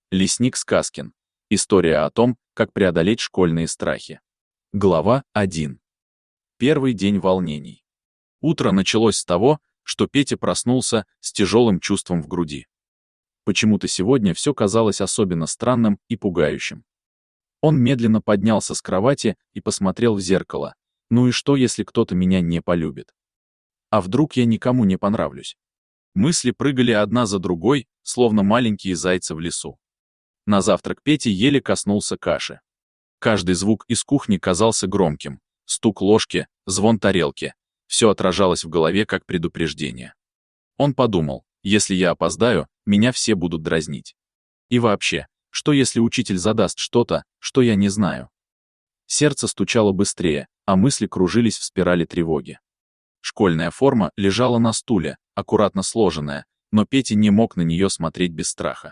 Лесник Сказкин. История о том, как преодолеть школьные страхи. Глава 1. Первый день волнений. Утро началось с того, что Петя проснулся с тяжелым чувством в груди. Почему-то сегодня все казалось особенно странным и пугающим. Он медленно поднялся с кровати и посмотрел в зеркало. Ну и что, если кто-то меня не полюбит? А вдруг я никому не понравлюсь? Мысли прыгали одна за другой, словно маленькие зайцы в лесу. На завтрак Петя еле коснулся каши. Каждый звук из кухни казался громким. Стук ложки, звон тарелки. Все отражалось в голове как предупреждение. Он подумал, если я опоздаю, меня все будут дразнить. И вообще, что если учитель задаст что-то, что я не знаю? Сердце стучало быстрее, а мысли кружились в спирали тревоги. Школьная форма лежала на стуле, аккуратно сложенная, но Петя не мог на нее смотреть без страха.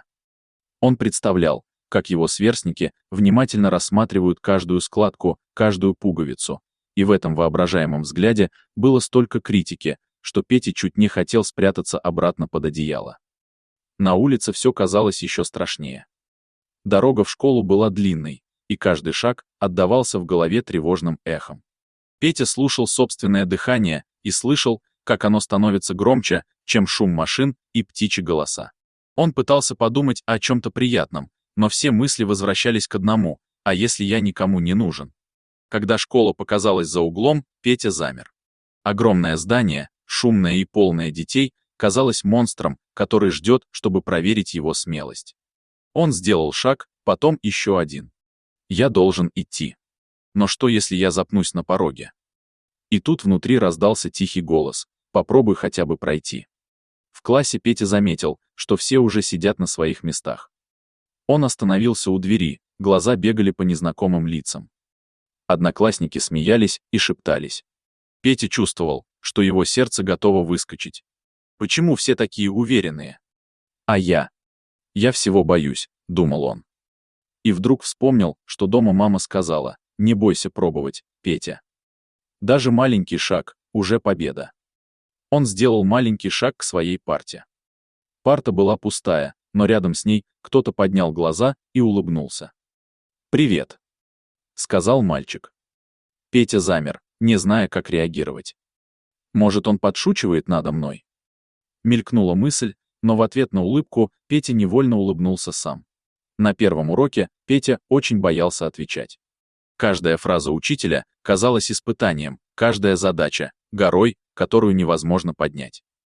Он представлял, как его сверстники внимательно рассматривают каждую складку, каждую пуговицу, и в этом воображаемом взгляде было столько критики, что Петя чуть не хотел спрятаться обратно под одеяло. На улице все казалось еще страшнее. Дорога в школу была длинной, и каждый шаг отдавался в голове тревожным эхом. Петя слушал собственное дыхание и слышал, как оно становится громче, чем шум машин и птичьи голоса. Он пытался подумать о чем-то приятном, но все мысли возвращались к одному: а если я никому не нужен? Когда школа показалась за углом, Петя замер. Огромное здание, шумное и полное детей, казалось монстром, который ждет, чтобы проверить его смелость. Он сделал шаг, потом еще один. Я должен идти. Но что, если я запнусь на пороге? И тут внутри раздался тихий голос: попробуй хотя бы пройти. В классе Петя заметил, что все уже сидят на своих местах. Он остановился у двери, глаза бегали по незнакомым лицам. Одноклассники смеялись и шептались. Петя чувствовал, что его сердце готово выскочить. Почему все такие уверенные? А я? Я всего боюсь, думал он. И вдруг вспомнил, что дома мама сказала: не бойся пробовать, Петя. Даже маленький шаг — уже победа. Он сделал маленький шаг к своей парте. Парта была пустая, но рядом с ней кто-то поднял глаза и улыбнулся. «Привет», — сказал мальчик. Петя замер, не зная, как реагировать. Может, он подшучивает надо мной? Мелькнула мысль, но в ответ на улыбку Петя невольно улыбнулся сам. На первом уроке Петя очень боялся отвечать. Каждая фраза учителя казалась испытанием, каждая задача — горой, которую невозможно поднять.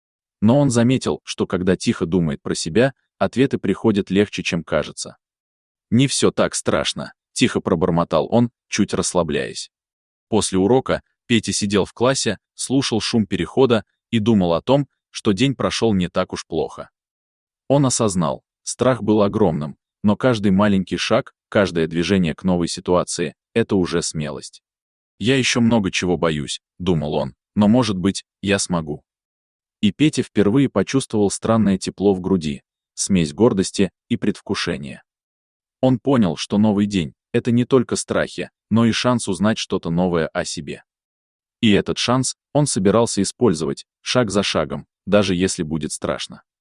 Но он заметил, что когда тихо думает про себя, ответы приходят легче, чем кажется. «Не все так страшно», — тихо пробормотал он, чуть расслабляясь. После урока Петя сидел в классе, слушал шум перехода и думал о том, что день прошел не так уж плохо. Он осознал, страх был огромным, но каждый маленький шаг, каждое движение к новой ситуации — это уже смелость. «Я еще много чего боюсь», — думал он, «но, может быть, я смогу». И Петя впервые почувствовал странное тепло в груди, смесь гордости и предвкушения. Он понял, что новый день — это не только страхи, но и шанс узнать что-то новое о себе. И этот шанс он собирался использовать, шаг за шагом, даже если будет страшно.